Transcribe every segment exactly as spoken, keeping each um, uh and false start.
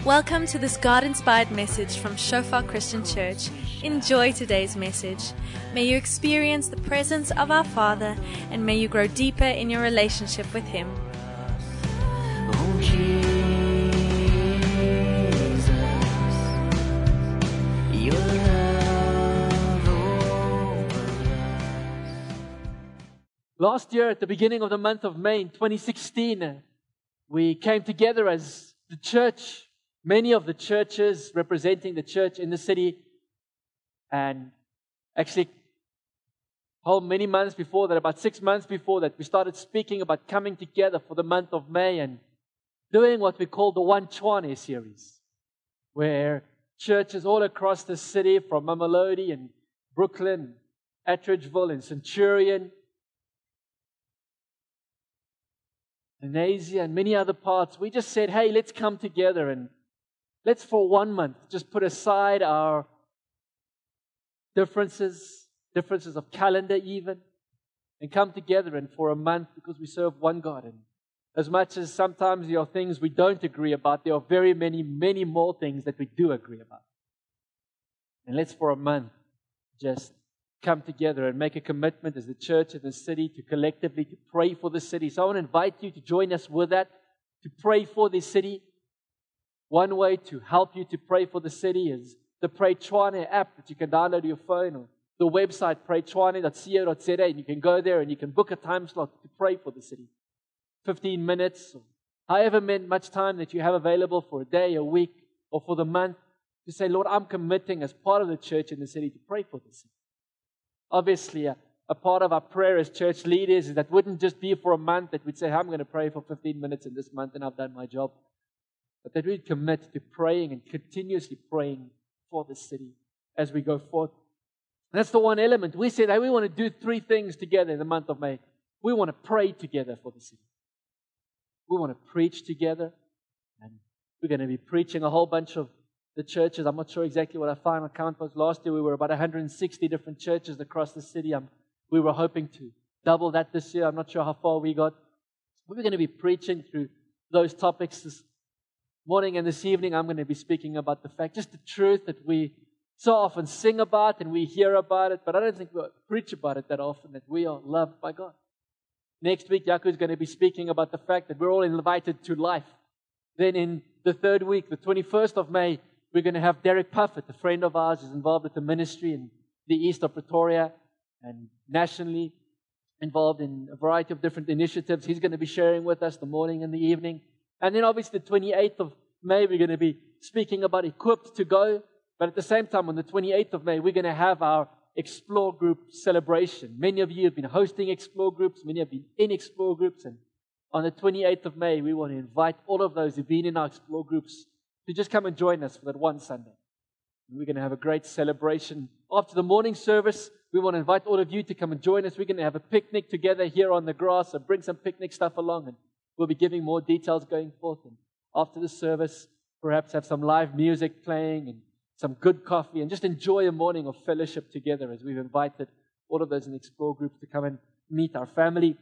Welcome to this God-inspired message from Shofar Christian Church. Enjoy today's message. May you experience the presence of our Father, and may you grow deeper in your relationship with Him. Oh, Jesus, your love over us. Last year, at the beginning of the month of May in twenty sixteen, we came together as the church, many of the churches representing the church in the city, and actually, whole many months before that, about six months before that, we started speaking about coming together for the month of May and doing what we call the One Tshwane series, where churches all across the city, from Mamelodi and Brooklyn, Attridgeville and Centurion, and Asia and many other parts, we just said, hey, let's come together and let's for one month just put aside our differences, differences of calendar even, and come together and for a month, because we serve one God. And as much as sometimes there are things we don't agree about, there are very many, many more things that we do agree about. And let's for a month just come together and make a commitment as the church in the city to collectively to pray for the city. So I want to invite you to join us with that, to pray for the city. One way to help you to pray for the city is the Pray Tshwane app that you can download on your phone, or the website pray tshwane dot co dot za, and you can go there and you can book a time slot to pray for the city. fifteen minutes, or however much time that you have available for a day, a week, or for the month, to say, Lord, I'm committing as part of the church in the city to pray for the city. Obviously, a, a part of our prayer as church leaders is that wouldn't just be for a month that we'd say, I'm going to pray for fifteen minutes in this month and I've done my job. But that we'd commit to praying and continuously praying for the city as we go forth. And that's the one element. We said, hey, we want to do three things together in the month of May. We want to pray together for the city. We want to preach together. And we're going to be preaching a whole bunch of the churches. I'm not sure exactly what our final count was. Last year we were about one hundred sixty different churches across the city. Um, we were hoping to double that this year. I'm not sure how far we got. We're going to be preaching through those topics this morning, and this evening I'm going to be speaking about the fact, just the truth that we so often sing about and we hear about it, but I don't think we preach about it that often, that we are loved by God. Next week, Yaku is going to be speaking about the fact that we're all invited to life. Then in the third week, the twenty-first of May, we're going to have Derek Puffett, a friend of ours who's involved with the ministry in the east of Pretoria and nationally involved in a variety of different initiatives. He's going to be sharing with us the morning and the evening. And then obviously the twenty-eighth of May, we're going to be speaking about Equipped to Go. But at the same time, on the twenty-eighth of May, we're going to have our Explore Group celebration. Many of you have been hosting Explore Groups. Many have been in Explore Groups. And on the twenty-eighth of May, we want to invite all of those who've been in our Explore Groups to just come and join us for that one Sunday. And we're going to have a great celebration. After the morning service, we want to invite all of you to come and join us. We're going to have a picnic together here on the grass. So bring some picnic stuff along, and we'll be giving more details going forth. And after the service, perhaps have some live music playing and some good coffee, and just enjoy a morning of fellowship together as we've invited all of those in the Explore Groups to come and meet our family.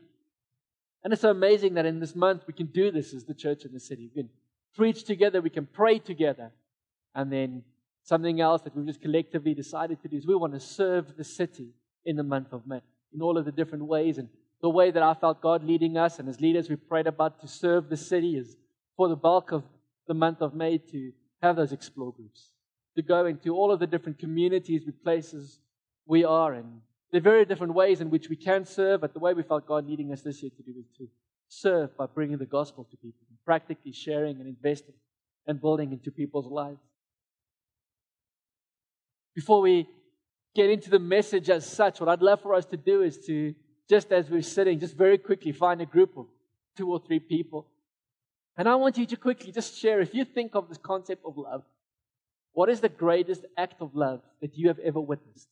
And it's so amazing that in this month we can do this as the church in the city. We can preach together, we can pray together. And then something else that we've just collectively decided to do is we want to serve the city in the month of May in all of the different ways. And the way that I felt God leading us, and as leaders we prayed about to serve the city, is for the bulk of the month of May to have those Explore Groups, to go into all of the different communities, with places we are in. There are very different ways in which we can serve, but the way we felt God leading us this year to do is to serve by bringing the gospel to people, and practically sharing and investing and building into people's lives. Before we get into the message as such, what I'd love for us to do is to, just as we're sitting, just very quickly find a group of two or three people. And I want you to quickly just share, if you think of this concept of love, what is the greatest act of love that you have ever witnessed?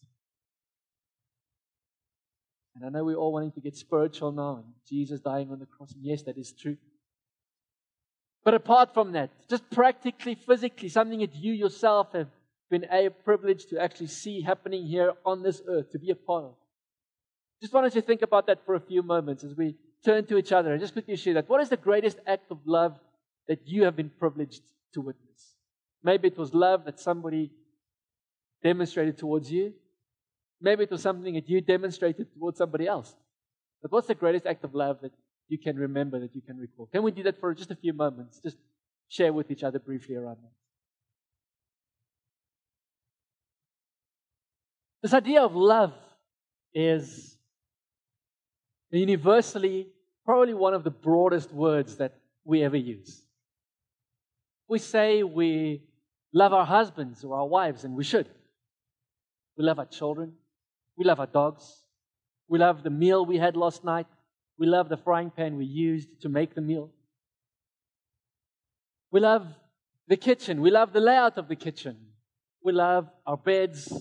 And I know we're all wanting to get spiritual now, and Jesus dying on the cross, and yes, that is true. But apart from that, just practically, physically, something that you yourself have been a privilege to actually see happening here on this earth, to be a part of. Just wanted to think about that for a few moments as we turn to each other and just quickly share that. What is the greatest act of love that you have been privileged to witness? Maybe it was love that somebody demonstrated towards you. Maybe it was something that you demonstrated towards somebody else. But what's the greatest act of love that you can remember, that you can recall? Can we do that for just a few moments? Just share with each other briefly around that. This idea of love is universally probably one of the broadest words that we ever use. We say we love our husbands or our wives, and we should. We love our children. We love our dogs. We love the meal we had last night. We love the frying pan we used to make the meal. We love the kitchen. We love the layout of the kitchen. We love our beds.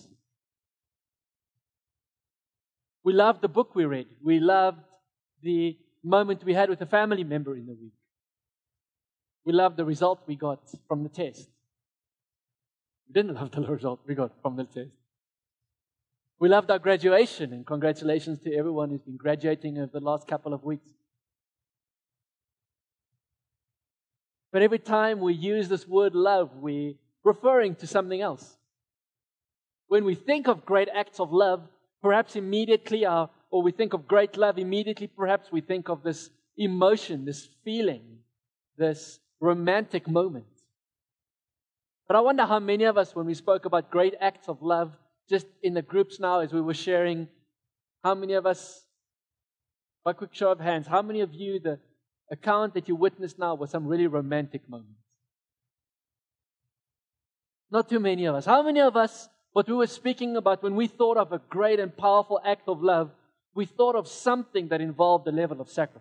We love the book we read. We loved the moment we had with a family member in the week. We loved the result we got from the test. We didn't love the result we got from the test. We loved our graduation, and congratulations to everyone who's been graduating over the last couple of weeks. But every time we use this word love, we're referring to something else. When we think of great acts of love, perhaps immediately, our, or we think of great love, immediately perhaps we think of this emotion, this feeling, this romantic moment. But I wonder how many of us, when we spoke about great acts of love, just in the groups now as we were sharing, how many of us, by quick show of hands, how many of you, the account that you witnessed now was some really romantic moments? Not too many of us. How many of us, what we were speaking about when we thought of a great and powerful act of love, we thought of something that involved a level of sacrifice?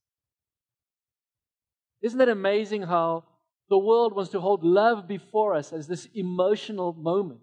Isn't it amazing how the world wants to hold love before us as this emotional moment?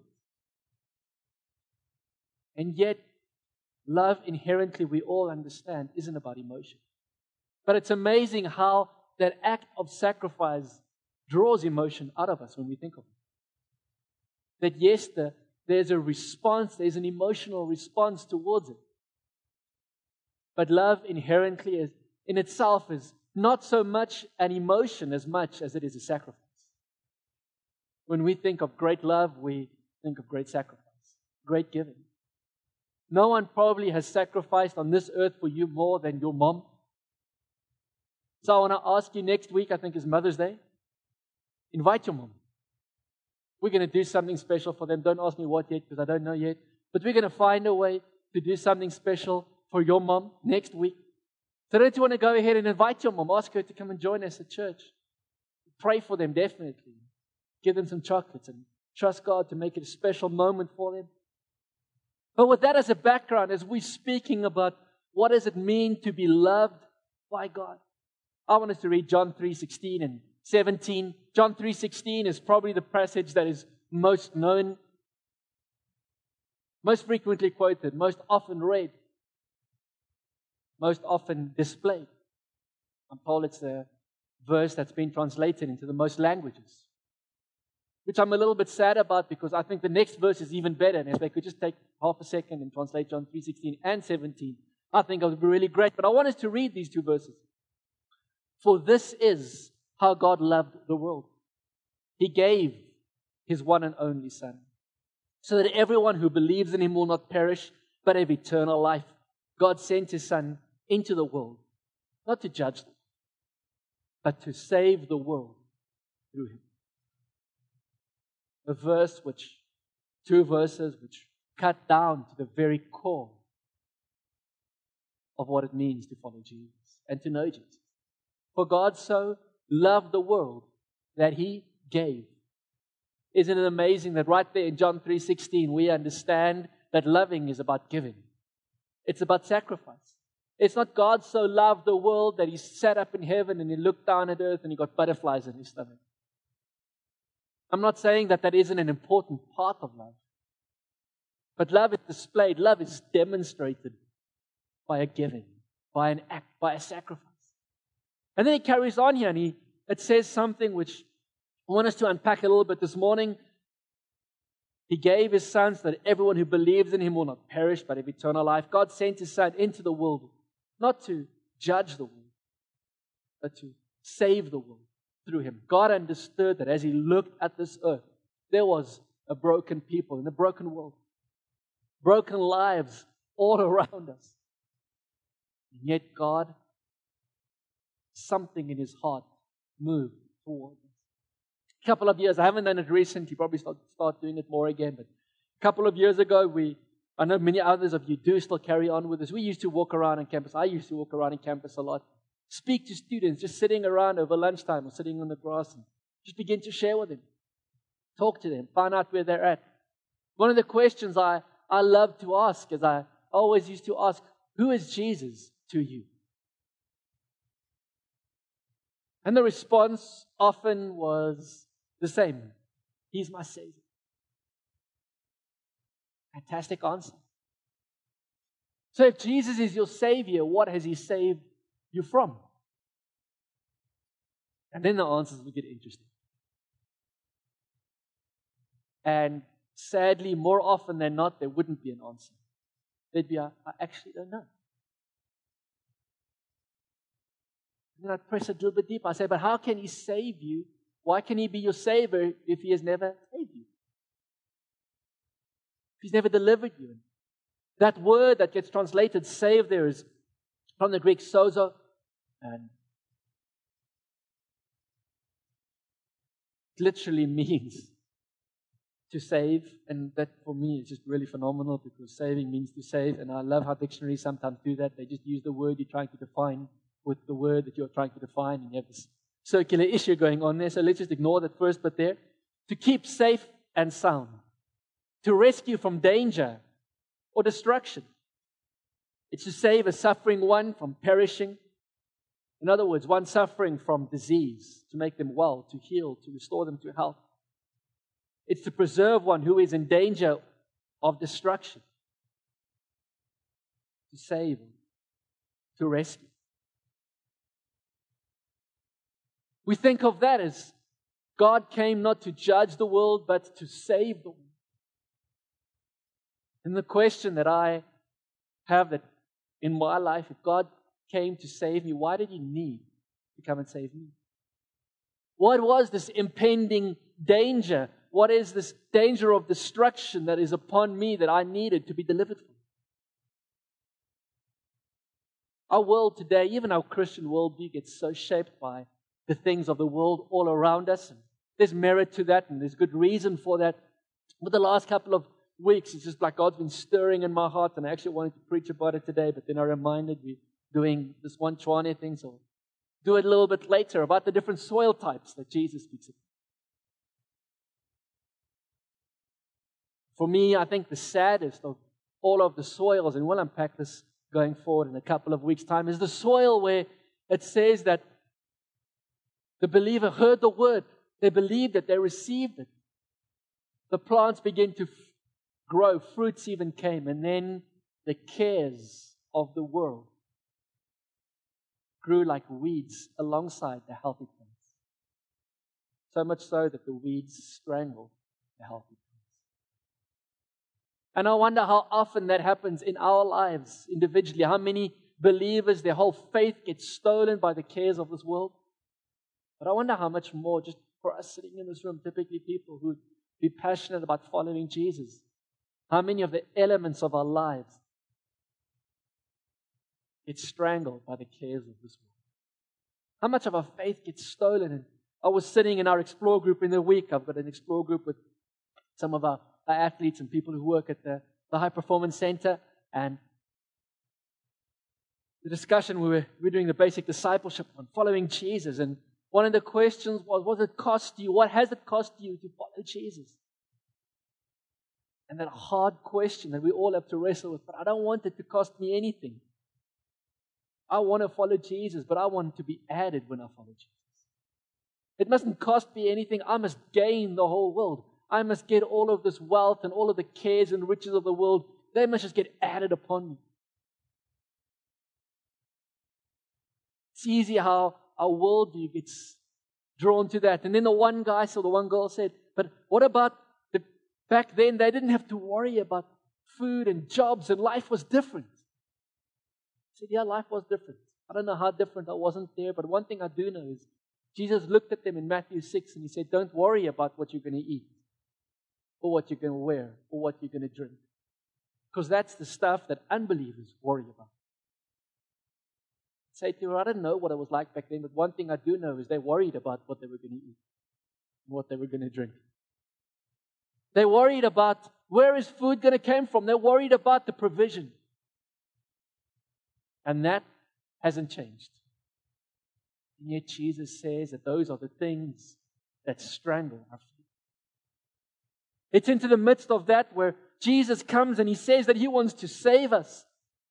And yet, love inherently, we all understand, isn't about emotion. But it's amazing how that act of sacrifice draws emotion out of us when we think of it. That yes, the, there's a response, there's an emotional response towards it. But love inherently is, in itself is not so much an emotion as much as it is a sacrifice. When we think of great love, we think of great sacrifice, great giving. No one probably has sacrificed on this earth for you more than your mom. So I want to ask you, next week, I think is Mother's Day. Invite your mom. We're going to do something special for them. Don't ask me what yet, because I don't know yet. But we're going to find a way to do something special for your mom next week. So don't you want to go ahead and invite your mom? Ask her to come and join us at church. Pray for them, definitely. Give them some chocolates and trust God to make it a special moment for them. But with that as a background, as we're speaking about what does it mean to be loved by God, I want us to read John three sixteen and seventeen. John three sixteen is probably the passage that is most known, most frequently quoted, most often read, most often displayed. I'm told it's the verse that's been translated into the most languages, which I'm a little bit sad about, because I think the next verse is even better. And if they could just take half a second and translate John three sixteen and seventeen, I think it would be really great. But I want us to read these two verses. For this is how God loved the world. He gave His one and only Son, so that everyone who believes in Him will not perish, but have eternal life. God sent His Son into the world, not to judge them, but to save the world through Him. A verse which, two verses which cut down to the very core of what it means to follow Jesus and to know Jesus. For God so loved the world that He gave. Isn't it amazing that right there in John three sixteen we understand that loving is about giving. It's about sacrifice. It's not God so loved the world that He sat up in heaven and He looked down at earth and He got butterflies in His stomach. I'm not saying that that isn't an important part of love. But love is displayed, love is demonstrated by a giving, by an act, by a sacrifice. And then he carries on here and he, it says something which I want us to unpack a little bit this morning. He gave His Son so that everyone who believes in Him will not perish but have eternal life. God sent His Son into the world, not to judge the world, but to save the world through him. God understood that as he looked at this earth, there was a broken people in a broken world, broken lives all around us. And yet God, something in his heart moved towards us. A couple of years, I haven't done it recently, probably start, start doing it more again, but a couple of years ago, we, I know many others of you do still carry on with this. We used to walk around on campus. I used to walk around on campus a lot. Speak to students, just sitting around over lunchtime or sitting on the grass and just begin to share with them. Talk to them, find out where they're at. One of the questions I, I love to ask is I always used to ask, who is Jesus to you? And the response often was the same. He's my Savior. Fantastic answer. So if Jesus is your Savior, what has He saved you from? And then the answers will get interesting. And sadly, more often than not, there wouldn't be an answer. There'd be, I actually don't know. And then I'd press a little bit deeper. I say, but how can He save you? Why can He be your Savior if He has never saved you? If He's never delivered you? That word that gets translated save there is from the Greek sozo, and it literally means to save, and that for me is just really phenomenal because saving means to save, and I love how dictionaries sometimes do that. They just use the word you're trying to define with the word that you're trying to define, and you have this circular issue going on there, so let's just ignore that first bit there. To keep safe and sound. To rescue from danger or destruction. It's to save a suffering one from perishing. In other words, one suffering from disease, to make them well, to heal, to restore them to health. It's to preserve one who is in danger of destruction. To save, to rescue. We think of that as God came not to judge the world, but to save the world. And the question that I have that in my life, if God came to save me, why did He need to come and save me? What was this impending danger? What is this danger of destruction that is upon me that I needed to be delivered from? Our world today, even our Christian worldview, gets so shaped by the things of the world all around us. And there's merit to that, and there's good reason for that. But the last couple of weeks, it's just like God's been stirring in my heart, and I actually wanted to preach about it today, but then I reminded we're doing this one Chwane thing, so do it a little bit later, about the different soil types that Jesus speaks of. For me, I think the saddest of all of the soils, and we'll unpack this going forward in a couple of weeks' time, is the soil where it says that the believer heard the word, they believed it, they received it. The plants began to f- grow, fruits even came, and then the cares of the world grew like weeds alongside the healthy plants. So much so that the weeds strangled the healthy plants. And I wonder how often that happens in our lives individually. How many believers, their whole faith gets stolen by the cares of this world. But I wonder how much more, just for us sitting in this room, typically people who be passionate about following Jesus, how many of the elements of our lives get strangled by the cares of this world? How much of our faith gets stolen? And I was sitting in our Explore group in the week. I've got an Explore group with some of our, our athletes and people who work at the, the High Performance Center. And the discussion, we were, we were doing the basic discipleship on following Jesus. And one of the questions was, what does it cost you? What has it cost you to follow Jesus? And that hard question that we all have to wrestle with, but I don't want it to cost me anything. I want to follow Jesus, but I want it to be added when I follow Jesus. It mustn't cost me anything. I must gain the whole world. I must get all of this wealth and all of the cares and riches of the world. They must just get added upon me. It's easy how our worldview gets drawn to that. And then the one guy, so the one girl said, but what about the, back then they didn't have to worry about food and jobs and life was different. I said, yeah, life was different. I don't know how different I wasn't there, but one thing I do know is Jesus looked at them in Matthew six and he said, don't worry about what you're going to eat, or what you're going to wear, or what you're going to drink. Because that's the stuff that unbelievers worry about. Say to her, I don't know what it was like back then, but one thing I do know is they worried about what they were going to eat and what they were going to drink. They worried about where is food going to come from. They're worried about the provision. And that hasn't changed. And yet Jesus says that those are the things that strangle our faith. It's into the midst of that where Jesus comes and He says that He wants to save us.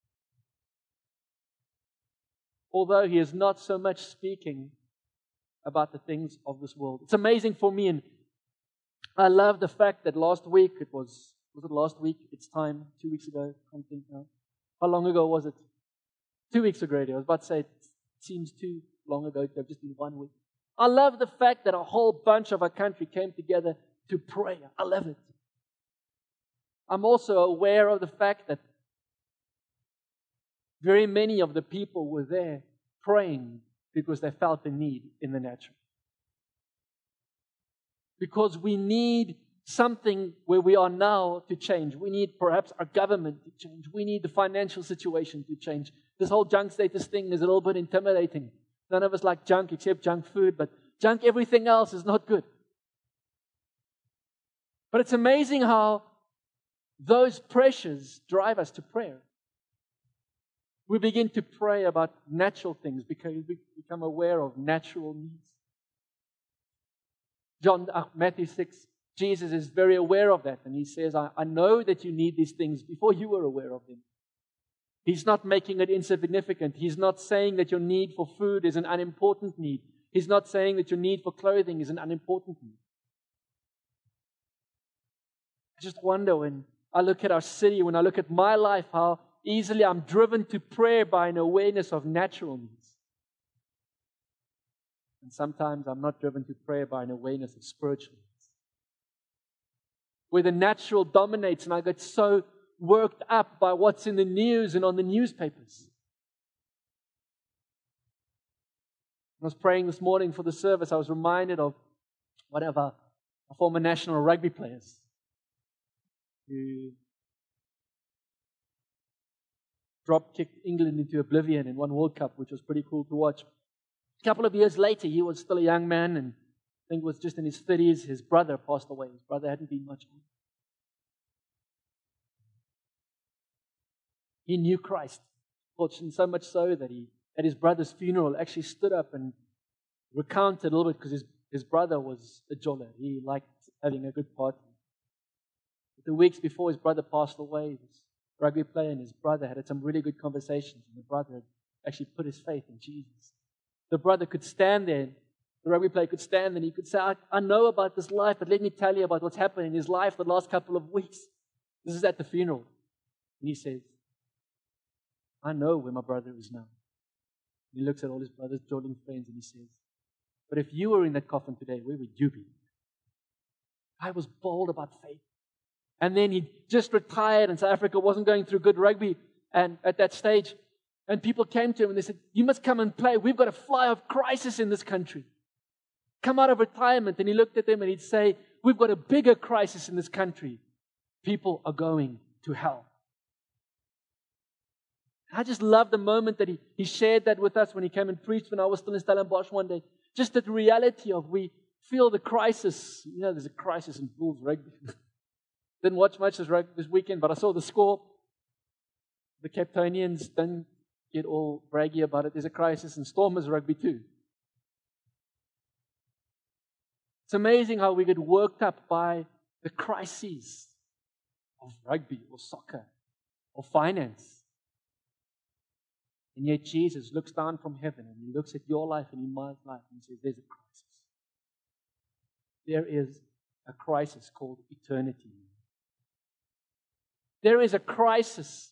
Although He is not so much speaking about the things of this world. It's amazing for me, and I love the fact that last week, it was, was it last week? It's time, two weeks ago, I can't think now. How long ago was it? Two weeks ago already. I was about to say, it seems too long ago to have just been one week. I love the fact that a whole bunch of our country came together to pray. I love it. I'm also aware of the fact that very many of the people were there praying because they felt the need in the natural. Because we need something where we are now to change. We need perhaps our government to change. We need the financial situation to change. This whole junk status thing is a little bit intimidating. None of us like junk except junk food, but junk everything else is not good. But it's amazing how those pressures drive us to prayer. We begin to pray about natural things because we become aware of natural needs. John, uh, Matthew six, Jesus is very aware of that. And He says, I, I know that you need these things before you were aware of them. He's not making it insignificant. He's not saying that your need for food is an unimportant need. He's not saying that your need for clothing is an unimportant need. I just wonder when I look at our city, when I look at my life, how easily I'm driven to prayer by an awareness of natural needs. And sometimes I'm not driven to prayer by an awareness of spiritual needs. Where the natural dominates and I get so worked up by what's in the news and on the newspapers. I was praying this morning for the service. I was reminded of one of our, our former national rugby players who drop-kicked England into oblivion in one World Cup, which was pretty cool to watch. A couple of years later, he was still a young man, and I think it was just in his thirties, his brother passed away. His brother hadn't been much on. He knew Christ, and so much so that he, at his brother's funeral, actually stood up and recounted a little bit because his, his brother was a joller. He liked having a good party. But the weeks before his brother passed away, this rugby player and his brother had had some really good conversations, and the brother had actually put his faith in Jesus. The brother could stand there, the rugby player could stand there, and he could say, I, I know about this life, but let me tell you about what's happened in his life the last couple of weeks. This is at the funeral. And he says, I know where my brother is now. He looks at all his brother's joining friends and he says, but if you were in that coffin today, where would you be? I was bold about faith. And then he just retired, and South Africa wasn't going through good rugby and at that stage. And people came to him and they said, you must come and play. We've got a fly of crisis in this country. Come out of retirement. And he looked at them and he'd say, we've got a bigger crisis in this country. People are going to hell. I just love the moment that he, he shared that with us when he came and preached when I was still in Stellenbosch one day. Just that reality of we feel the crisis. You know, there's a crisis in Bulls rugby. Didn't watch much this, rugby this weekend, but I saw the score. The Capetonians don't get all braggy about it. There's a crisis in Stormers rugby too. It's amazing how we get worked up by the crises of rugby or soccer or finance. And yet Jesus looks down from heaven and He looks at your life and my life and He says, there's a crisis. There is a crisis called eternity. There is a crisis.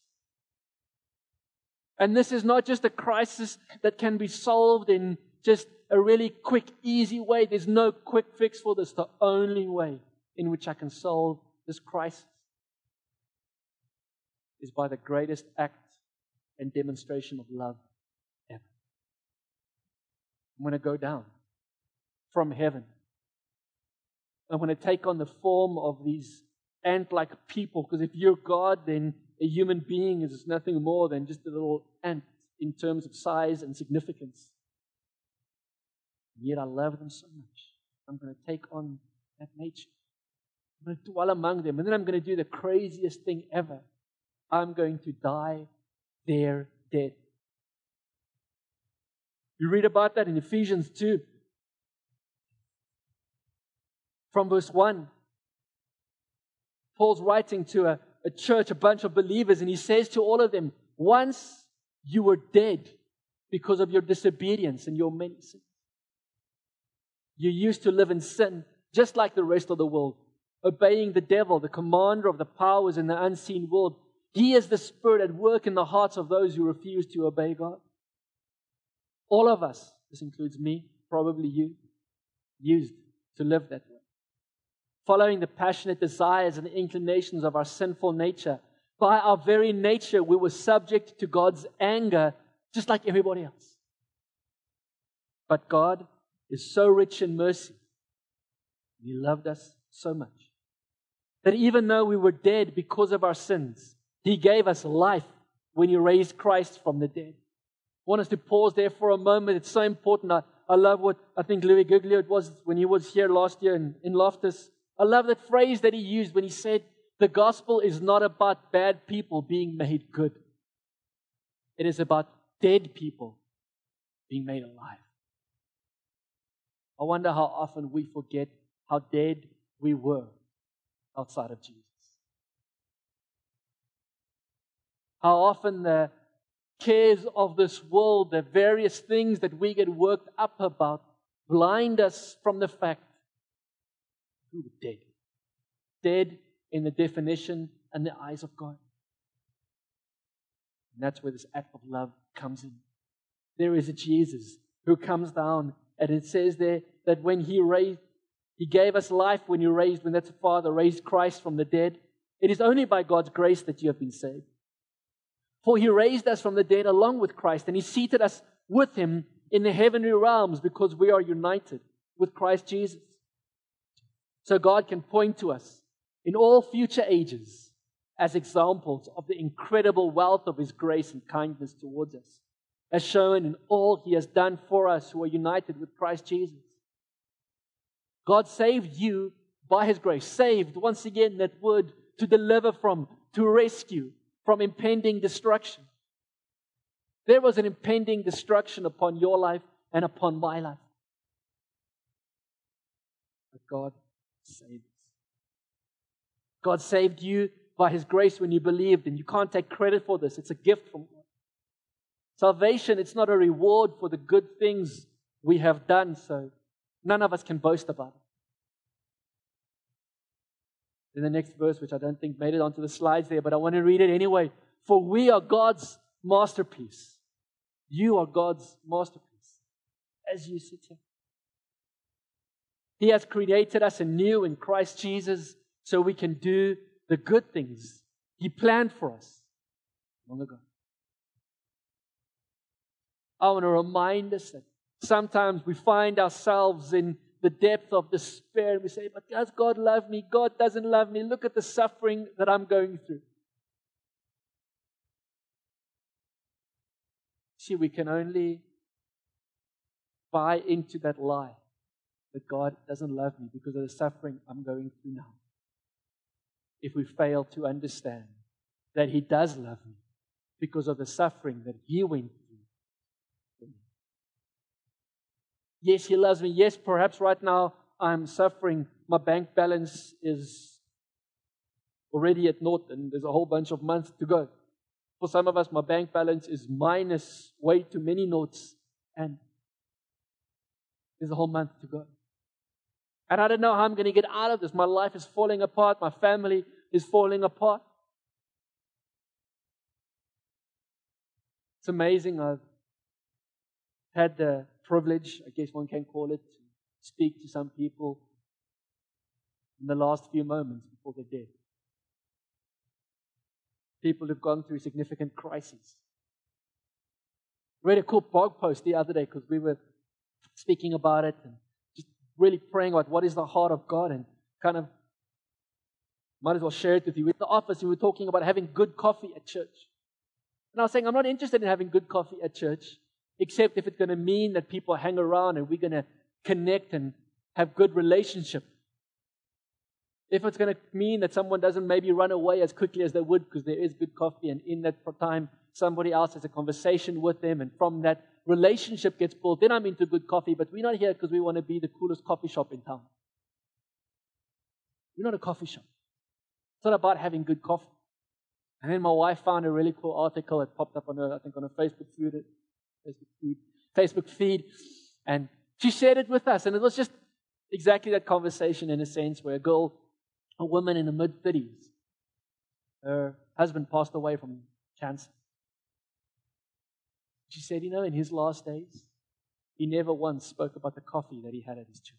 And this is not just a crisis that can be solved in just a really quick, easy way. There's no quick fix for this. The only way in which I can solve this crisis is by the greatest act and demonstration of love ever. I'm going to go down. from heaven. I'm going to take on the form of these ant-like people, because if you're God, then a human being is nothing more than just a little ant in terms of size and significance. And yet I love them so much. I'm going to take on that nature. I'm going to dwell among them. And then I'm going to do the craziest thing ever. I'm going to die their death. You read about that in Ephesians two. From verse one. Paul's writing to a, a church, a bunch of believers, and he says to all of them, once you were dead because of your disobedience and your many sins. You used to live in sin, just like the rest of the world, obeying the devil, the commander of the powers in the unseen world. He is the spirit at work in the hearts of those who refuse to obey God. All of us, this includes me, probably you, used to live that way. Following the passionate desires and the inclinations of our sinful nature. By our very nature, we were subject to God's anger, just like everybody else. But God is so rich in mercy. He loved us so much that even though we were dead because of our sins, He gave us life when He raised Christ from the dead. I want us to pause there for a moment. It's so important. I, I love what I think Louis Giglio it was when he was here last year in, in Loftus. I love that phrase that he used when he said, the gospel is not about bad people being made good. It is about dead people being made alive. I wonder how often we forget how dead we were outside of Jesus. How often the cares of this world, the various things that we get worked up about, blind us from the fact we were dead. Dead in the definition and the eyes of God. And that's where this act of love comes in. There is a Jesus who comes down, and it says there that when He raised, He gave us life when He raised, when that's the Father raised Christ from the dead. It is only by God's grace that you have been saved. For He raised us from the dead along with Christ, and He seated us with Him in the heavenly realms because we are united with Christ Jesus. So God can point to us in all future ages as examples of the incredible wealth of His grace and kindness towards us, as shown in all He has done for us who are united with Christ Jesus. God saved you by His grace. Saved, once again, that word, to deliver from, to rescue from impending destruction. There was an impending destruction upon your life and upon my life. But God saved us. God saved you by His grace when you believed, and you can't take credit for this. It's a gift from God. Salvation, it's not a reward for the good things we have done, so none of us can boast about it. In the next verse, which I don't think made it onto the slides there, but I want to read it anyway. For we are God's masterpiece. You are God's masterpiece as you sit here. He has created us anew in Christ Jesus so we can do the good things He planned for us long ago. I want to remind us that sometimes we find ourselves in the depth of despair and we say, but does God love me? God doesn't love me. Look at the suffering that I'm going through. See, we can only buy into that lie that God doesn't love me because of the suffering I'm going through now, if we fail to understand that He does love me because of the suffering that He went through. Yes, He loves me. Yes, perhaps right now I'm suffering. My bank balance is already at naught and there's a whole bunch of months to go. For some of us, my bank balance is minus way too many notes and there's a whole month to go. And I don't know how I'm going to get out of this. My life is falling apart. My family is falling apart. It's amazing. I've had the privilege, I guess one can call it, to speak to some people in the last few moments before they're dead. People who've gone through significant crises. I read a cool blog post the other day because we were speaking about it and just really praying about what is the heart of God, and kind of might as well share it with you. In the office, we were talking about having good coffee at church. And I was saying, I'm not interested in having good coffee at church, except if it's going to mean that people hang around and we're going to connect and have good relationship. If it's going to mean that someone doesn't maybe run away as quickly as they would because there is good coffee, and in that time somebody else has a conversation with them, and from that relationship gets built, then I'm into good coffee. But we're not here because we want to be the coolest coffee shop in town. We're not a coffee shop. It's not about having good coffee. And then my wife found a really cool article that popped up on her, I think on her Facebook feed, Facebook feed, Facebook feed, and she shared it with us. And it was just exactly that conversation, in a sense, where a girl, a woman in the mid-thirties, her husband passed away from cancer. She said, you know, in his last days, he never once spoke about the coffee that he had at his church.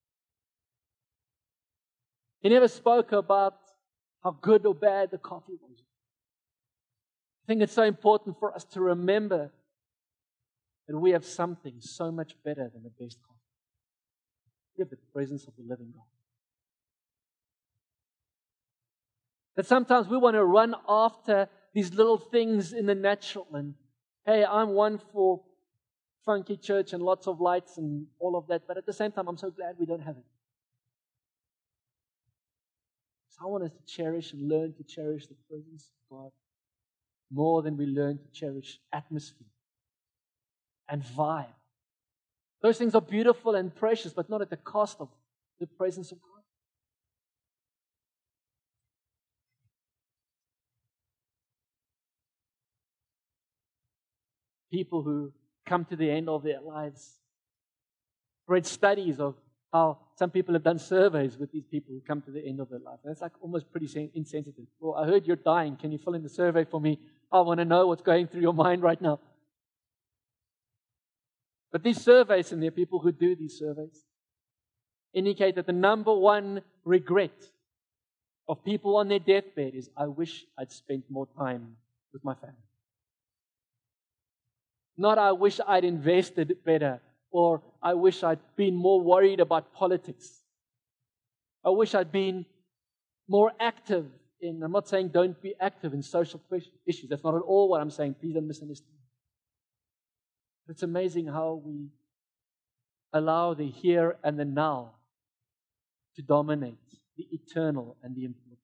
He never spoke about how good or bad the coffee was. I think it's so important for us to remember that we have something so much better than the best coffee. We have the presence of the living God. That sometimes we want to run after these little things in the natural, and hey, I'm one for funky church and lots of lights and all of that, but at the same time, I'm so glad we don't have it. So I want us to cherish and learn to cherish the presence of God more than we learn to cherish atmosphere and vibe. Those things are beautiful and precious, but not at the cost of the presence of God. People who come to the end of their lives. Read studies of how some people have done surveys with these people who come to the end of their life. And it's like almost pretty insensitive. Well, I heard you're dying. Can you fill in the survey for me? I want to know what's going through your mind right now. But these surveys, and there are people who do these surveys, indicate that the number one regret of people on their deathbed is, I wish I'd spent more time with my family. Not, I wish I'd invested better, or I wish I'd been more worried about politics. I wish I'd been more active in, I'm not saying don't be active in social issues. That's not at all what I'm saying. Please don't misunderstand. It's amazing how we allow the here and the now to dominate the eternal and the important.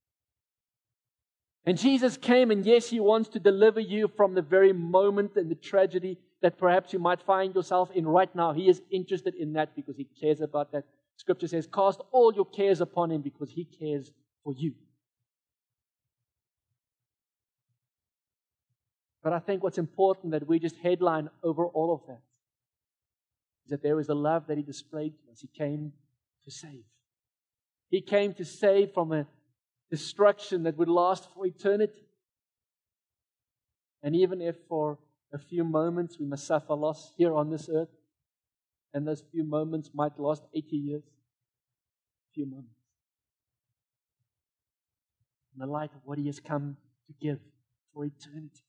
And Jesus came, and yes, He wants to deliver you from the very moment and the tragedy that perhaps you might find yourself in right now. He is interested in that because He cares about that. Scripture says, cast all your cares upon Him because He cares for you. But I think what's important that we just headline over all of that is that there is a love that He displayed to us. He came to save. He came to save from a destruction that would last for eternity. And even if for a few moments we must suffer loss here on this earth, and those few moments might last eighty years, a few moments. In the light of what He has come to give for eternity.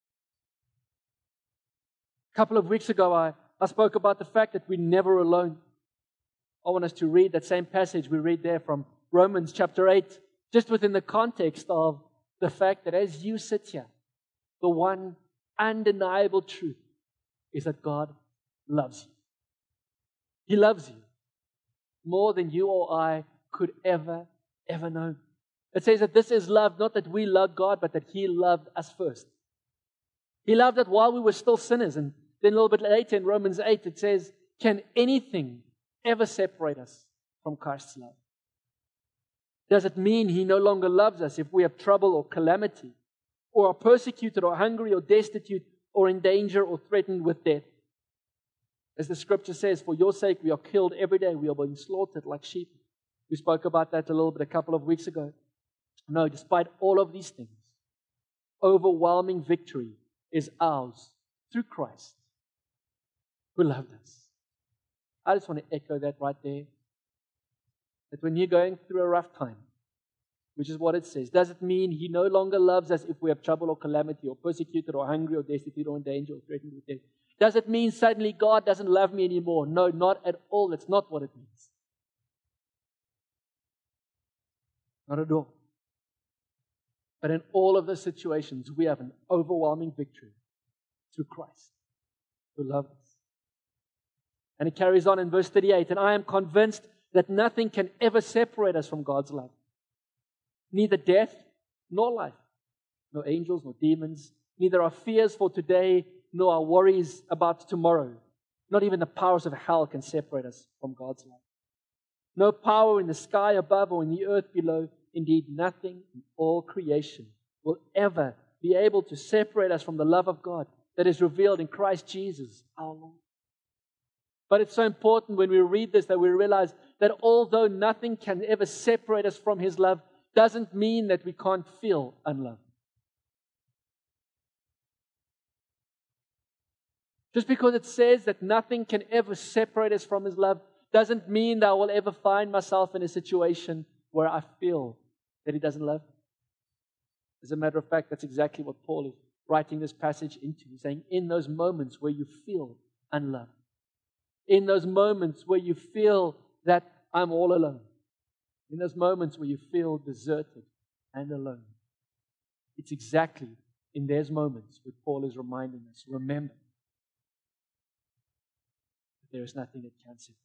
A couple of weeks ago, I, I spoke about the fact that we're never alone. I want us to read that same passage we read there from Romans chapter eight, just within the context of the fact that as you sit here, the one undeniable truth is that God loves you. He loves you more than you or I could ever, ever know. It says that this is love, not that we love God, but that He loved us first. He loved us while we were still sinners. And then a little bit later in Romans eight, it says, can anything ever separate us from Christ's love? Does it mean He no longer loves us if we have trouble or calamity, or are persecuted or hungry or destitute or in danger or threatened with death? As the Scripture says, for your sake we are killed every day. We are being slaughtered like sheep. We spoke about that a little bit a couple of weeks ago. No, despite all of these things, overwhelming victory is ours through Christ, who loved us. I just want to echo that right there. That when you're going through a rough time, which is what it says, does it mean He no longer loves us if we have trouble or calamity or persecuted or hungry or destitute or in danger or threatened with death? Does it mean suddenly God doesn't love me anymore? No, not at all. That's not what it means. Not at all. But in all of the situations, we have an overwhelming victory through Christ, who loved us. And it carries on in verse thirty-eight, and I am convinced that nothing can ever separate us from God's love. Neither death nor life, no angels, nor demons, neither our fears for today, nor our worries about tomorrow. Not even the powers of hell can separate us from God's love. No power in the sky above or in the earth below, indeed nothing in all creation will ever be able to separate us from the love of God that is revealed in Christ Jesus our Lord. But it's so important when we read this that we realize that although nothing can ever separate us from His love, doesn't mean that we can't feel unloved. Just because it says that nothing can ever separate us from His love doesn't mean that I will ever find myself in a situation where I feel that He doesn't love me. As a matter of fact, that's exactly what Paul is writing this passage into. He's saying, in those moments where you feel unloved, in those moments where you feel that I'm all alone, in those moments where you feel deserted and alone, it's exactly in those moments where Paul is reminding us, remember, there is nothing that can separate.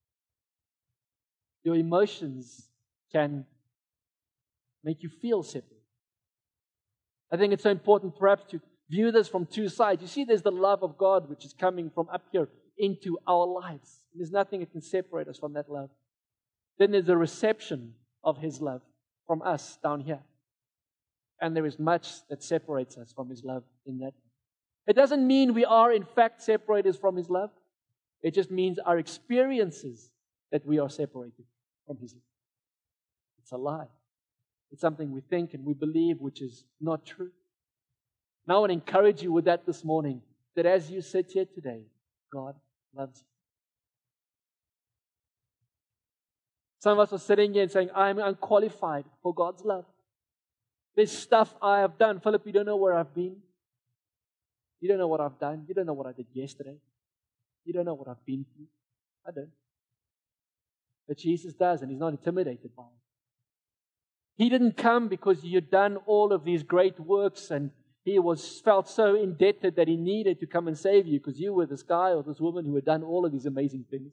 Your emotions can make you feel separate. I think it's so important perhaps to view this from two sides. You see, there's the love of God which is coming from up here into our lives. There's nothing that can separate us from that love. Then there's the reception of His love from us down here. And there is much that separates us from His love in that. It doesn't mean we are in fact separated from His love. It just means our experiences that we are separated from His love. It's a lie. It's something we think and we believe which is not true. Now I want to encourage you with that this morning, that as you sit here today, God loves you. Some of us are sitting here and saying, I'm unqualified for God's love. There's stuff I have done. Philip, you don't know where I've been. You don't know what I've done. You don't know what I did yesterday. You don't know what I've been through. I don't. But Jesus does, and He's not intimidated by it. He didn't come because you'd done all of these great works and He was felt so indebted that He needed to come and save you because you were this guy or this woman who had done all of these amazing things.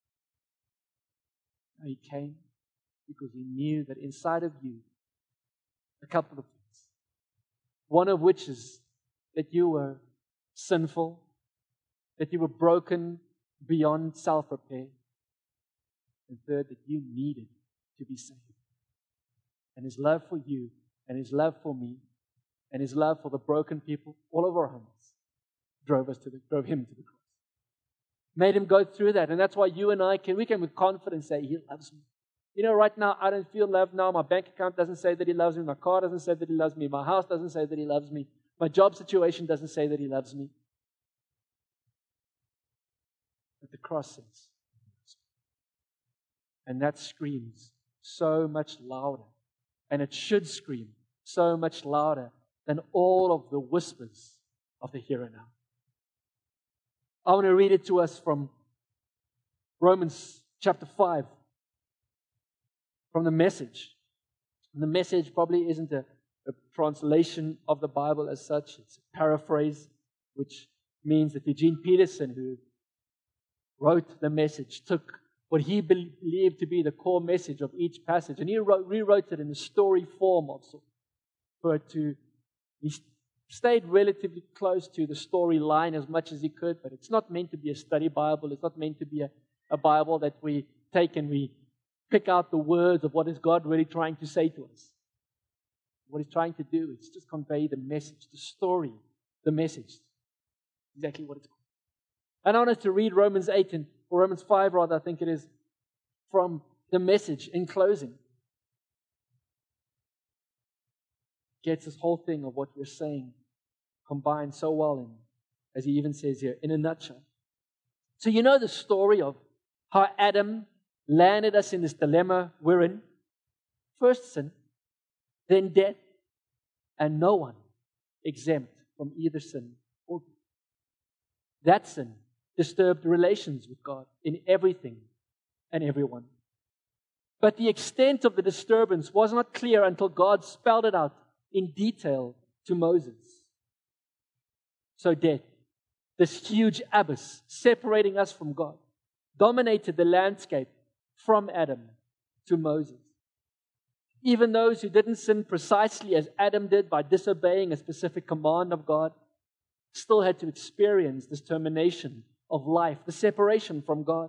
No, He came because He knew that inside of you, a couple of things. One of which is that you were sinful, that you were broken beyond self-repair, and third, that you needed to be saved. And His love for you, and His love for me, and His love for the broken people all over our homes drove us to the, drove Him to the cross. Made Him go through that. And that's why you and I can, we can with confidence say, He loves me. You know, right now, I don't feel loved now. My bank account doesn't say that He loves me. My car doesn't say that He loves me. My house doesn't say that He loves me. My job situation doesn't say that He loves me. But the cross says, and that screams so much louder. And it should scream so much louder than all of the whispers of the here and now. I want to read it to us from Romans chapter five, from the Message. And the Message probably isn't a, a translation of the Bible as such. It's a paraphrase, which means that Eugene Peterson, who wrote the Message, took what he believed to be the core message of each passage, and he wrote, rewrote it in a story form of sort, for it to, he stayed relatively close to the storyline as much as he could, but it's not meant to be a study Bible. It's not meant to be a, a Bible that we take and we pick out the words of what is God really trying to say to us. What He's trying to do is just convey the message, the story, the message. Exactly what it's called. And I want us to read Romans eight and or Romans five, rather, I think it is, from the Message in closing. Gets this whole thing of what we're saying combined so well in, as he even says here, in a nutshell. So you know the story of how Adam landed us in this dilemma we're in. First sin, then death, and no one exempt from either sin or death. That sin disturbed relations with God in everything and everyone. But the extent of the disturbance was not clear until God spelled it out in detail to Moses. So death, this huge abyss separating us from God, dominated the landscape from Adam to Moses. Even those who didn't sin precisely as Adam did by disobeying a specific command of God still had to experience this termination of life, the separation from God.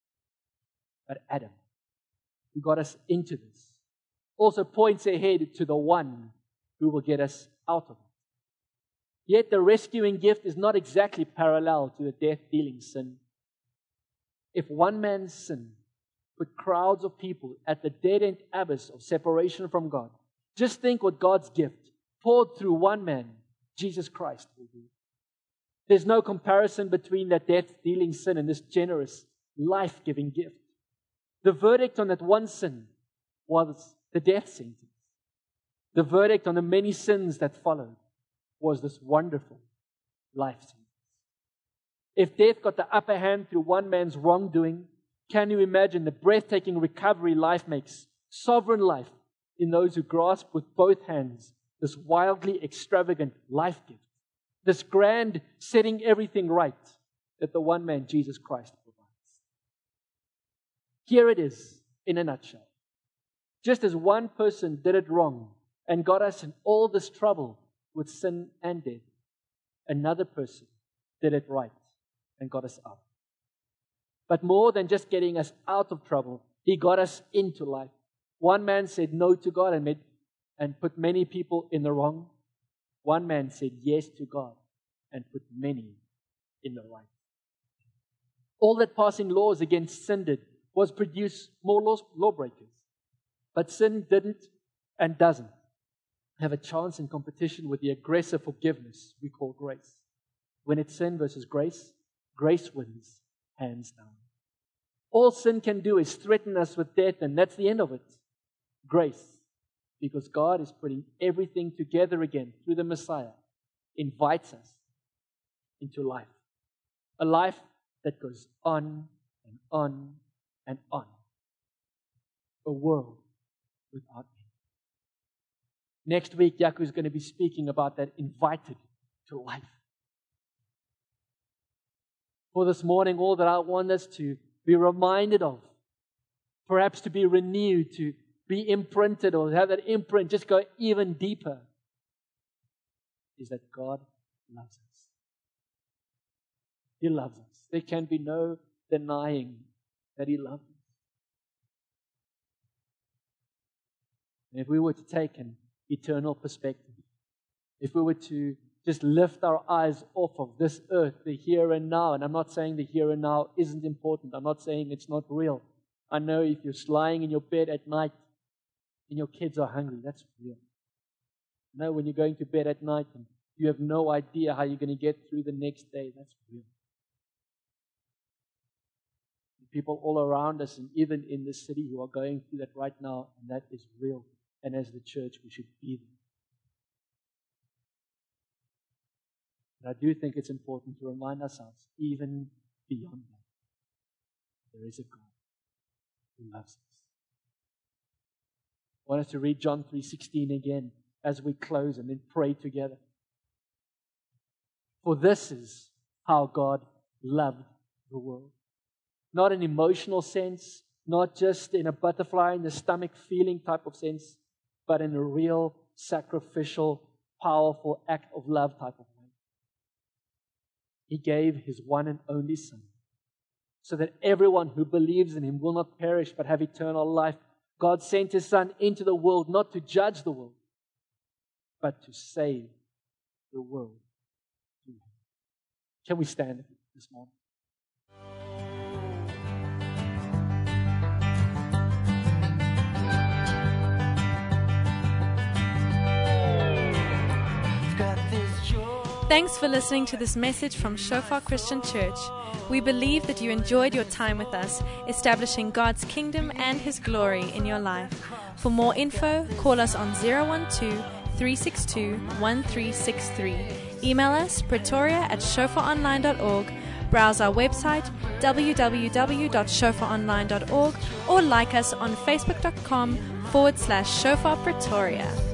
But Adam, who got us into this, also points ahead to the one who will get us out of it. Yet the rescuing gift is not exactly parallel to the death-dealing sin. If one man's sin put crowds of people at the dead-end abyss of separation from God, just think what God's gift, poured through one man, Jesus Christ, will do. There's no comparison between that death-dealing sin and this generous, life-giving gift. The verdict on that one sin was the death sentence. The verdict on the many sins that followed was this wonderful life sentence. If death got the upper hand through one man's wrongdoing, can you imagine the breathtaking recovery life makes, sovereign life, in those who grasp with both hands this wildly extravagant life gift, this grand setting everything right that the one man, Jesus Christ, provides? Here it is in a nutshell. Just as one person did it wrong and got us in all this trouble with sin and death, another person did it right and got us out. But more than just getting us out of trouble, He got us into life. One man said no to God and made, and put many people in the wrong. One man said yes to God and put many in the right. All that passing laws against sin did was produce more laws, lawbreakers. But sin didn't and doesn't have a chance in competition with the aggressive forgiveness we call grace. When it's sin versus grace, grace wins hands down. All sin can do is threaten us with death, and that's the end of it. Grace, because God is putting everything together again through the Messiah, invites us into life. A life that goes on and on and on. A world without end. Next week, Yaku is going to be speaking about that invited to life. For this morning, all that I want us to be reminded of, perhaps to be renewed, to be imprinted, or have that imprint just go even deeper, is that God loves us. He loves us. There can be no denying that He loves us. And if we were to take an eternal perspective, if we were to just lift our eyes off of this earth, the here and now, and I'm not saying the here and now isn't important. I'm not saying it's not real. I know if you're lying in your bed at night and your kids are hungry, that's real. I know when you're going to bed at night and you have no idea how you're going to get through the next day, that's real. People all around us and even in the city who are going through that right now, and that is real. And as the church, we should be there. But I do think it's important to remind ourselves, even beyond that, there is a God who loves us. I want us to read John three sixteen again as we close and then pray together. For this is how God loved the world. Not in an emotional sense, not just in a butterfly in the stomach feeling type of sense, but in a real, sacrificial, powerful act of love type of way. He gave His one and only Son, so that everyone who believes in Him will not perish but have eternal life. God sent His Son into the world not to judge the world, but to save the world. Can we stand this morning? Thanks for listening to this message from Shofar Christian Church. We believe that you enjoyed your time with us, establishing God's kingdom and His glory in your life. For more info, call us on zero one two, three six two, one three six three. Email us pretoria at shofaronline dot org, browse our website w w w dot shofaronline dot org, or like us on facebook dot com forward slash shofar Pretoria.